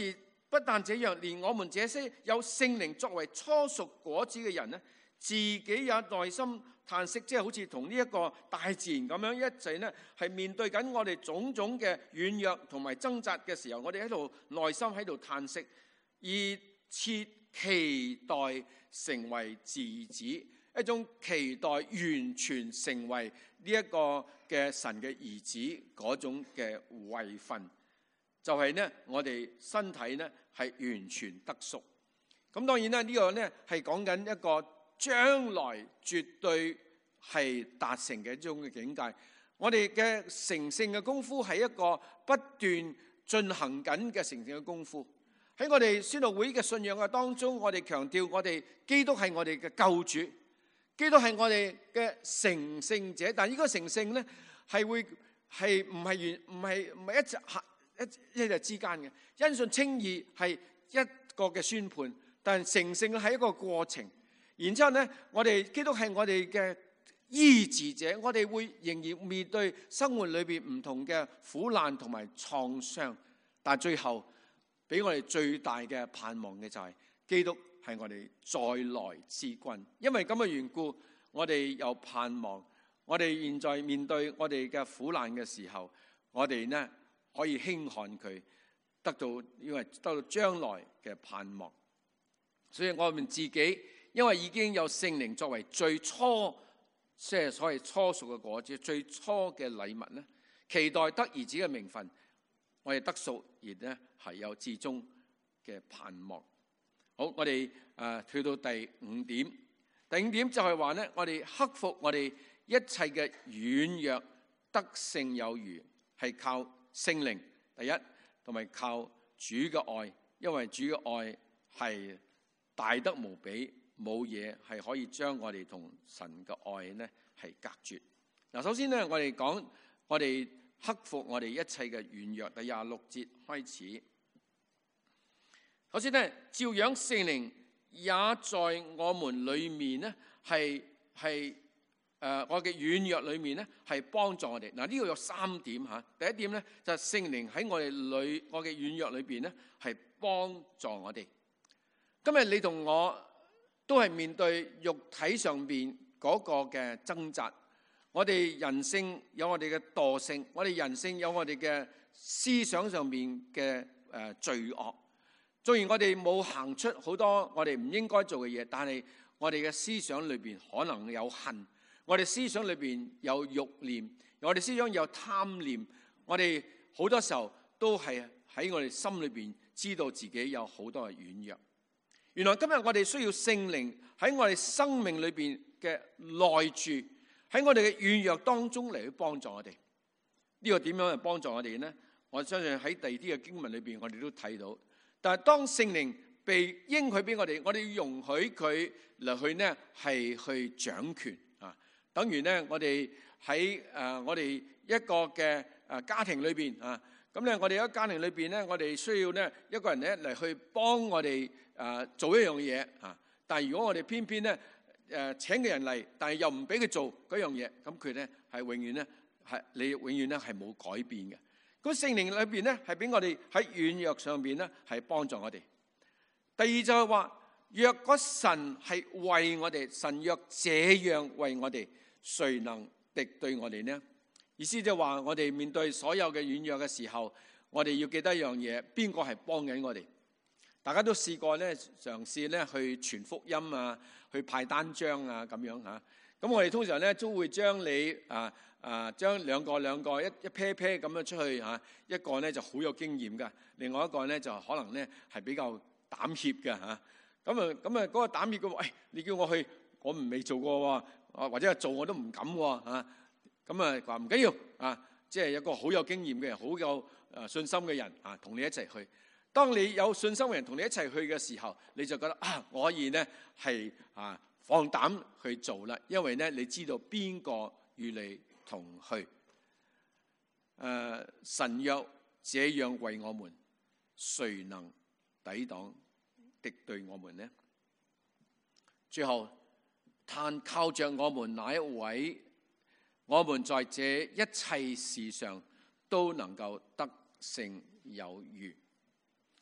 不但這樣，連我們這些有聖靈作為初熟果子嘅人呢，自己也內心嘆息，即係好似同呢一個大自然咁樣一齊呢，係面對緊我哋種種嘅軟弱同埋掙扎嘅時候，我哋喺度內心喺度嘆息，而切期待成為稚子，一種期待完全成為呢一個嘅神嘅兒子嗰種嘅位份，就係呢，我哋身體呢係完全得贖。咁當然啦，呢個呢係講緊一個將來絕對係達成嘅一種嘅境界。我哋嘅成聖嘅功夫係一個不斷進行緊嘅成聖嘅功夫。喺我哋宣道會嘅信仰嘅當中，我哋強調我哋基督係我哋嘅救主，基督係我哋嘅成聖者。但係呢個成聖咧係會係唔係完唔係唔係一直一一日之間嘅。因信稱義係一個嘅宣判，但係成聖係一個過程。然之後咧，我哋基督係我哋嘅醫治者，我哋會仍然面對生活裏邊唔同嘅苦難同埋創傷，但係最後俾我哋最大嘅盼望嘅就係基督係我哋再來之君。因為咁嘅緣故，我哋有盼望。我哋現在面對我哋嘅苦難嘅時候，我哋呢可以輕看佢，得到因為得到將來嘅盼望。所以我們自己因為已經有聖靈作為最初即係所謂初熟嘅果子，最初嘅禮物呢，期待得兒子嘅名分，我哋得贖而呢係有至終嘅盼望。好，我哋誒去到第五點。第五點就係話呢，我哋克服我哋一切嘅軟弱，得勝有餘，係靠聖靈第一，同埋靠主嘅愛，因為主嘅愛係大得無比，冇嘢係可以將我哋同神嘅愛呢係隔絕。嗱，首先呢，我哋講我哋克服我哋一切嘅軟弱。第廿六節開始，首先呢，照樣聖靈也在我們裏面呢，係係誒我嘅軟弱裏面呢，係幫助我哋。嗱，呢個有三點吓。第一點呢，就係聖靈喺我哋裏我嘅軟弱裏邊呢，係幫助我哋。今日你同我都係面對肉體上邊嗰個嘅掙扎。我哋人性有我哋嘅惰性，我哋人性有我哋嘅思想上面嘅誒罪惡。雖然我哋冇行出好多我哋唔應該做嘅嘢，但係我哋嘅思想裏邊可能有恨，我哋思想裏邊有慾念，我哋思想有貪念。我哋好多時候都係喺我哋心裏邊知道自己有好多嘅軟弱。原來今日我哋需要聖靈喺我哋生命裏邊嘅內住，喺我哋嘅軟弱當中嚟去幫助我哋。呢個點樣去幫助我哋呢？我相信喺第二啲嘅經文裏邊，我哋都睇到。但係當聖靈被應許俾我哋，我哋要容許佢嚟去呢係去掌權啊。等於呢，我哋喺誒我哋一個嘅誒家庭裏邊啊，咁咧我哋喺家庭裏邊呢，我哋需要呢一個人咧嚟去幫我哋誒做一樣嘢啊。但係如果我哋偏偏呢誒請個人嚟，但係又唔俾佢做嗰樣嘢，咁佢咧係永遠咧係你永遠咧係冇改變嘅。咁聖靈裏邊咧係俾我哋喺軟弱上邊咧係幫助我哋。第二就係話，若果神係為我哋，神若這樣為我哋，誰能敵對我哋呢？意思就係話，我哋面對所有嘅軟弱嘅時候，我哋要記得一樣嘢，邊個係幫緊我哋？大家都試過咧，嘗試咧去傳福音啊，去派單張啊咁樣嚇。咁我哋通常咧都會將你啊啊將兩個兩個一一 pair pair 咁樣出去嚇，一個咧就好有經驗㗎，另外一個咧就可能咧係比較膽怯嘅嚇。咁啊咁啊嗰個膽怯嘅話，誒你叫我去，我唔未做過喎，啊或者係做我都唔敢喎嚇。咁啊話唔緊要啊，即係有個好有經驗嘅人，好有誒信心嘅人啊，同你一齊去。當你有信心嘅人同你一齊去嘅時候，你就覺得啊，我可以咧係啊放膽去做啦，因為咧你知道邊個與你同去。誒、呃，神若這樣為我們，誰能抵擋敵對我們呢？最後，但靠着我們那一位，我們在這一切事上都能夠得勝有餘。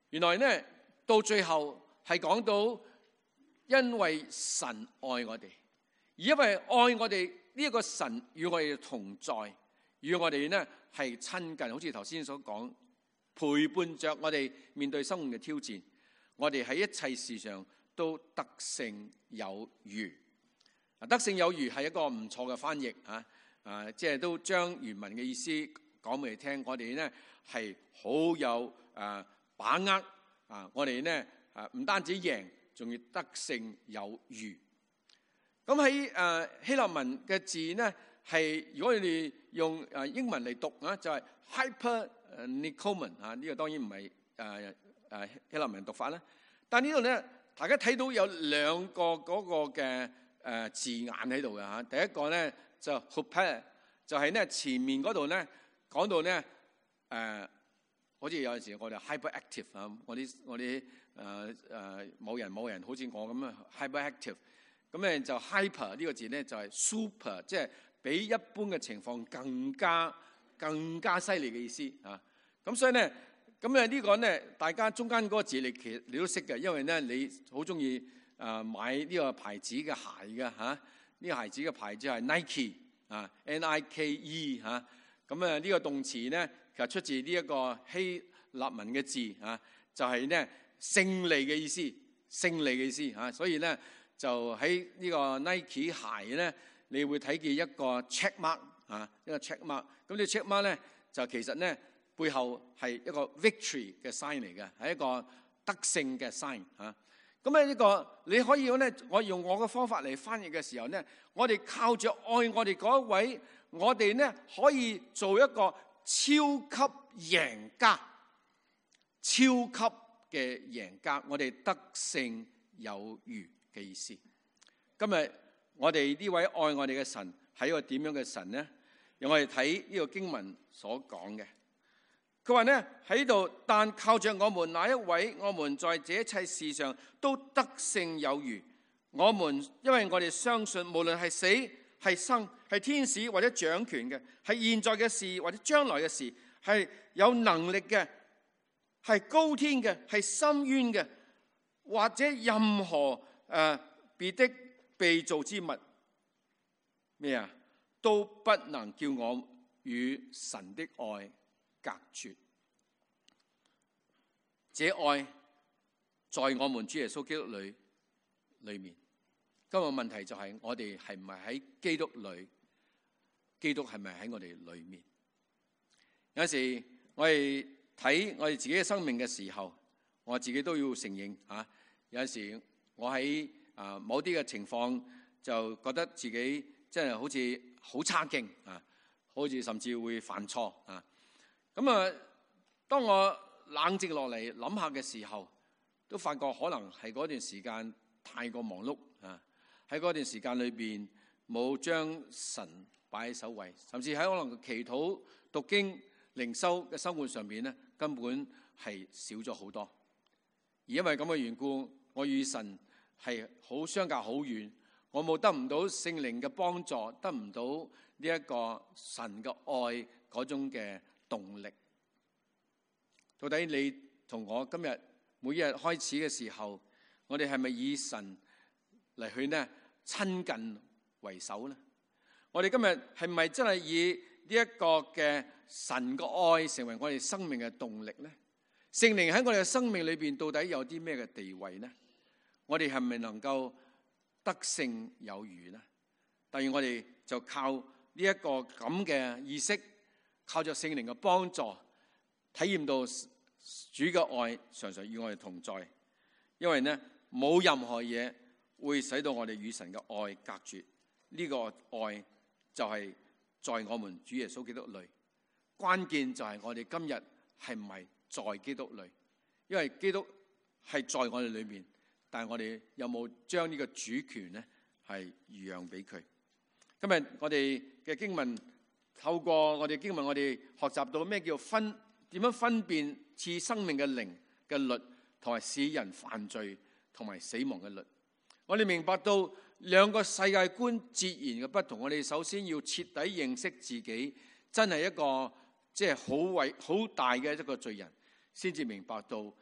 原來咧到最後係講到，因為神愛我哋，而因為愛我哋呢一個神與我哋同在，與我哋呢係親近，好似頭先所講，陪伴着我哋面對生活嘅挑戰，我哋喺一切事上都得勝有餘。得勝有餘係一個唔錯嘅翻譯啊！啊，即係都將原文嘅意思講俾你聽。我哋呢係好有啊把握啊！我哋呢啊唔單止贏，仲要得勝有餘。咁喺誒希臘文嘅字呢，係如果你哋用誒英文嚟讀啊，就係 hypernikomon 啊。呢個當然唔係誒誒希臘文讀法啦。但呢度咧，大家睇到有兩個嗰個嘅誒字眼喺度嘅嚇。第一個咧就 huper，就係咧前面嗰度咧講到咧誒，好似有陣時我哋 hyperactive 啊，我啲我啲誒誒冇人冇人，好似我咁啊 hyperactive。咁咧就 hyper 呢個字咧就係 super， 即係比一般嘅情況更加更加犀利嘅意思啊！咁所以咧，咁咧呢個咧，大家中間嗰個字你其實你都識嘅，因為咧你好中意啊買呢個牌子嘅鞋嘅嚇，呢、呢個鞋子嘅牌子係 Nike 啊 ，N I K E 嚇。咁啊呢個動詞咧其實出自呢一個希臘文嘅字啊，就係咧勝利嘅意思，勝利嘅意思嚇。所以咧。就喺呢個 Nike 鞋咧，你會睇見一個 check mark 啊，一個 check mark。咁呢個 check mark 咧，就其實咧背後係一個 victory 嘅 sign 嚟嘅，係一個得勝嘅 sign 啊。咁咧呢個你可以咧，我用我嘅方法嚟翻譯嘅時候咧，我哋靠著愛我哋嗰一位，我哋咧可以做一個超級贏家，超級嘅贏家，我哋得勝有餘嘅意思。今日我哋呢位愛我哋嘅神係一個點樣嘅神呢？讓我哋睇呢個經文所講嘅。佢話呢喺度，但靠着我們那一位，我們在這一切事上都得勝有餘。我們因為我哋相信，無論係死係生，係天使或者掌權嘅，係現在嘅事或者將來嘅事，係有能力嘅，係高天嘅，係深淵嘅，或者任何誒別的被造之物，咩啊，都不能叫我與神的愛隔絕。這愛在我們主耶穌基督裏裏面。今日問題就係我哋係唔係喺基督裏？基督係咪喺我哋裏面？有時我哋睇我哋自己嘅生命嘅時候，我自己都要承認啊。有時我喺啊某啲嘅情況，就覺得自己真係好似好差勁啊，好似甚至會犯錯啊。咁啊，當我冷靜落嚟諗下嘅時候，都發覺可能係嗰段時間太過忙碌啊，喺嗰段時間裏邊冇將神擺喺首位，甚至喺可能祈禱、讀經、靈修嘅生活上邊咧，根本係少咗好多。而因為咁嘅緣故，我與神係好相隔好遠，我冇得唔到聖靈嘅幫助，得唔到呢一個神嘅愛嗰種嘅動力。到底你同我今日每一日開始嘅時候，我哋係咪以神嚟去呢親近為首呢？我哋今日係咪真係以呢一個嘅神嘅愛成為我哋生命嘅動力呢？聖靈喺我哋嘅生命裏邊到底有啲咩嘅地位呢？我哋係咪能夠得勝有餘呢？當然我哋就靠呢一個咁嘅意識，靠着聖靈嘅幫助，體驗到主嘅愛常常與我哋同在。因為呢冇任何嘢會使到我哋與神嘅愛隔絕。呢個愛就係在我們主耶穌基督裏。關鍵就係我哋今日係唔係在基督裏？因為基督係在我哋裏面，但係我哋有冇將呢個主權呢係讓俾佢？今日我哋嘅經文透過我哋經文，我哋學習到咩叫分點樣分辨賜生命嘅靈嘅律，同埋使人犯罪同埋死亡嘅律。我哋明白到兩個世界觀截然嘅不同。我哋首先要徹底認識自己，真係一個即係好偉好大嘅一個罪人，先至明白到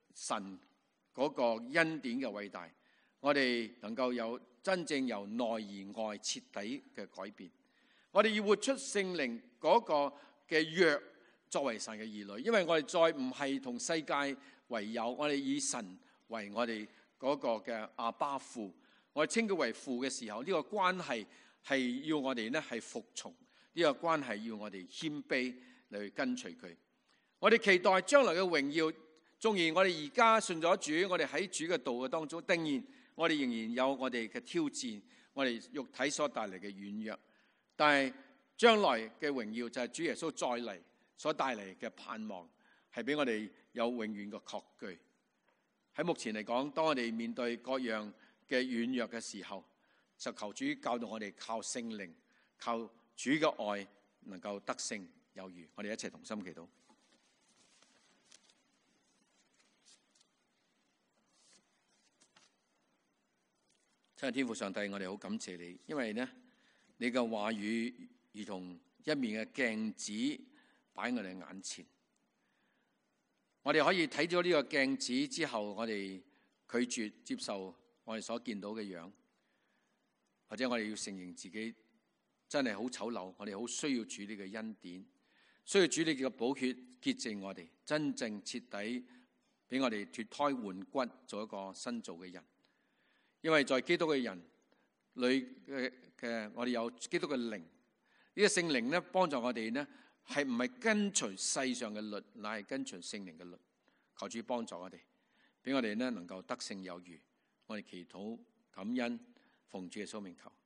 神嗰個恩典嘅偉大，我哋能夠有真正由內而外徹底嘅改變。我哋要活出聖靈嗰個嘅約，作為神嘅兒女，因為我哋再唔係同世界為友，我哋以神為我哋嗰個嘅阿爸父，我哋稱佢為父嘅時候，呢個關係係要我哋咧係服從，呢個關係要我哋謙卑嚟去跟隨佢。我哋期待將來嘅榮耀，縱然我哋而家信咗主，我哋喺主嘅道嘅當中，當然我哋仍然有我哋嘅挑戰，我哋肉體所帶嚟嘅軟弱，但係將來嘅榮耀就係主耶穌再嚟所帶嚟嘅盼望，係俾我哋有永遠嘅確據。喺目前嚟講，當我哋面對各樣嘅軟弱嘅時候，就求主教導我哋靠聖靈，靠主嘅愛，能夠得勝有餘。我哋一齊同心祈禱。親愛天父上帝，我哋好感謝你，因為呢，你嘅話語如同一面嘅鏡子擺喺我哋眼前，我哋可以睇咗呢個鏡子之後，我哋拒絕接受我哋所見到嘅樣，或者我哋要承認自己真係好醜陋，我哋好需要主你嘅恩典，需要主你嘅寶血潔淨我哋，真正徹底俾我哋脫胎換骨，做一個新造嘅人。因為在基督嘅人裏嘅嘅，我哋有基督嘅靈，呢個聖靈咧幫助我哋呢，係唔係跟隨世上嘅律，乃係跟隨聖靈嘅律。求主幫助我哋，俾我哋呢能夠得勝有餘。我哋祈禱感恩，奉主耶穌名求。